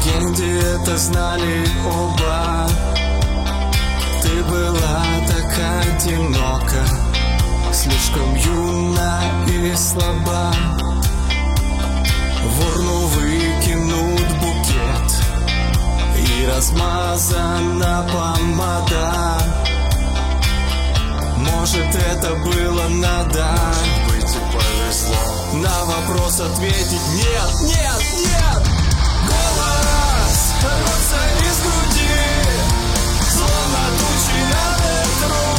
легенде это знали оба. Ты была так одинока, слишком юна и слаба. В урну выкинут букет, и размазана помада. Может, это было надо, быть, и повезло. на вопрос ответить нет, нет, нет. Голос рвется из груди, словно тучи на ветру.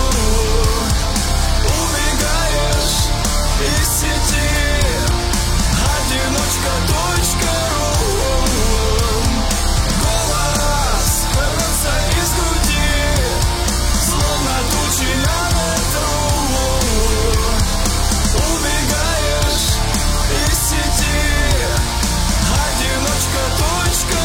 Убегаешь из сети, одиночка.ру. Голос рвется из груди, словно тучи на ветру. Убегаешь из сети, одиночка.ру.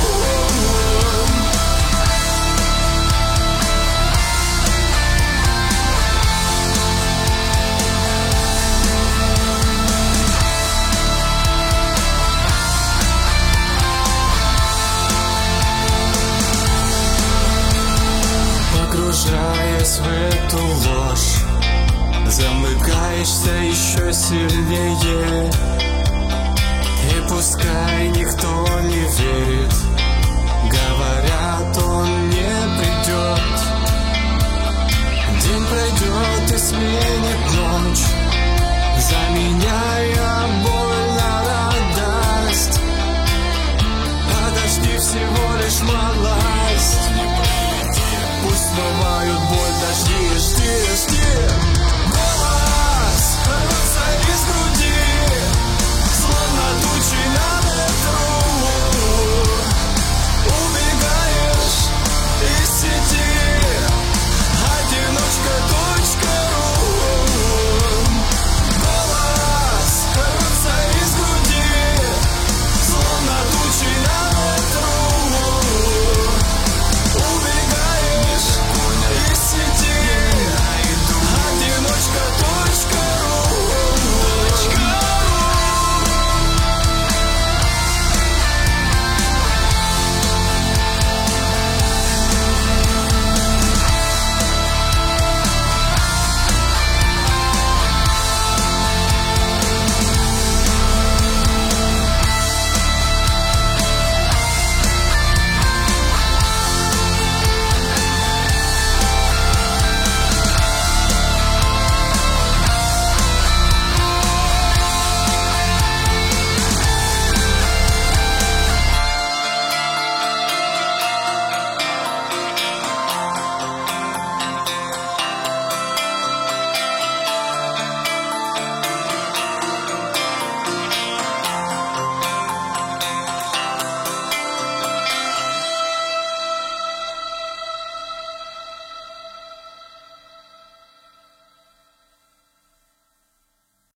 Погружаясь в эту ложь, замыкаешься еще сильнее. И пускай никто не верит, говорят, он